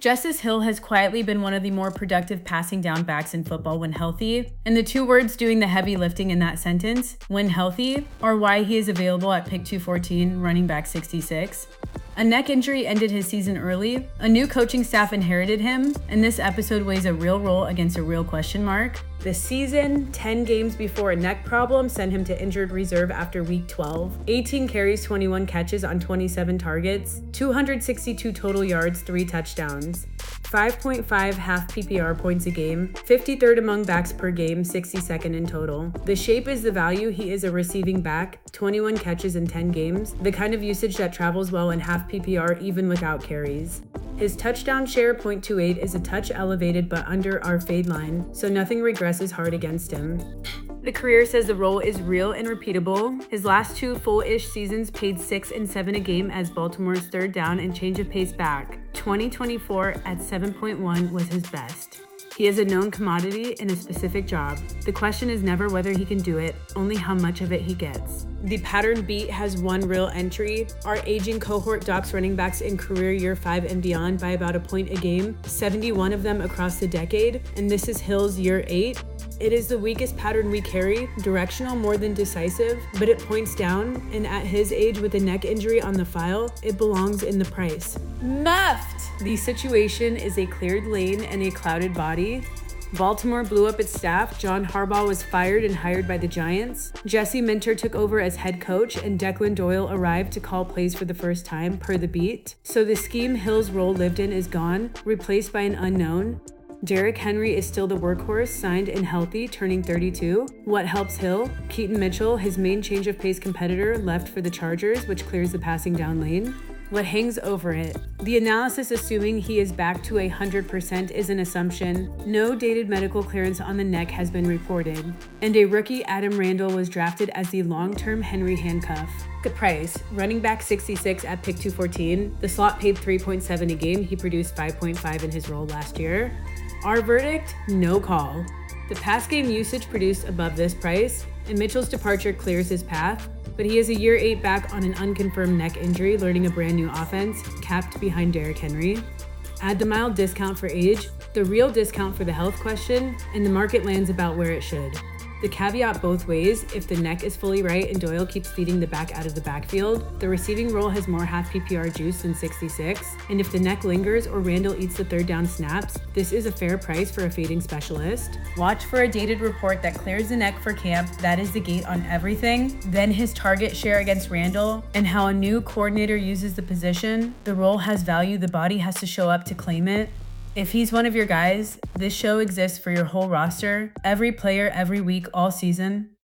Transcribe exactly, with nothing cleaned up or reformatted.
Justice Hill has quietly been one of the more productive passing down backs in football when healthy, and the two words doing the heavy lifting in that sentence, when healthy, are why he is available at pick two fourteen, running back sixty-six. A neck injury ended his season early, a new coaching staff inherited him, and this episode weighs a real role against a real question mark. This season, ten games before a neck problem sent him to injured reserve after week twelve. eighteen carries, twenty-one catches on twenty-seven targets, two hundred sixty-two total yards, three touchdowns. five point five half P P R points a game, fifty-third among backs per game, sixty-second in total. The shape is the value. He is a receiving back, twenty-one catches in ten games, the kind of usage that travels well in half P P R even without carries. His touchdown share zero point two eight is a touch elevated but under our fade line, so nothing regresses hard against him. The career says the role is real and repeatable. His last two full-ish seasons paid six and seven a game as Baltimore's third down and change of pace back. twenty twenty-four at seven point one was his best. He is a known commodity in a specific job. The question is never whether he can do it, only how much of it he gets. The pattern beat has one real entry. Our aging cohort docks running backs in career year five and beyond by about a point a game, seventy-one of them across the decade, and this is Hill's year eight. It is the weakest pattern we carry, directional more than decisive, but it points down, and at his age with a neck injury on the file, it belongs in the price. Muffed! The situation is a cleared lane and a clouded body. Baltimore blew up its staff, John Harbaugh was fired and hired by the Giants, Jesse Minter took over as head coach, and Declan Doyle arrived to call plays for the first time, per the beat. So the scheme Hill's role lived in is gone, replaced by an unknown. Derrick Henry is still the workhorse, signed and healthy, turning thirty-two. What helps Hill? Keaton Mitchell, his main change of pace competitor, left for the Chargers, which clears the passing down lane. What hangs over it? The analysis assuming he is back to one hundred percent is an assumption. No dated medical clearance on the neck has been reported. And a rookie, Adam Randall, was drafted as the long-term Henry handcuff. The price, running back sixty-six at pick two fourteen. The slot paid three point seven a game. He produced five point five in his role last year. Our verdict? No call. The pass game usage produced above this price, and Mitchell's departure clears his path, but he is a year eight back on an unconfirmed neck injury, learning a brand new offense, capped behind Derrick Henry. Add the mild discount for age, the real discount for the health question, and the market lands about where it should. The caveat both ways, if the neck is fully right and Doyle keeps feeding the back out of the backfield, the receiving role has more half P P R juice than sixty-six, and if the neck lingers or Randall eats the third down snaps, this is a fair price for a fading specialist. Watch for a dated report that clears the neck for camp, that is the gate on everything, then his target share against Randall, and how a new coordinator uses the position. The role has value, the body has to show up to claim it. If he's one of your guys, this show exists for your whole roster, every player, every week, all season.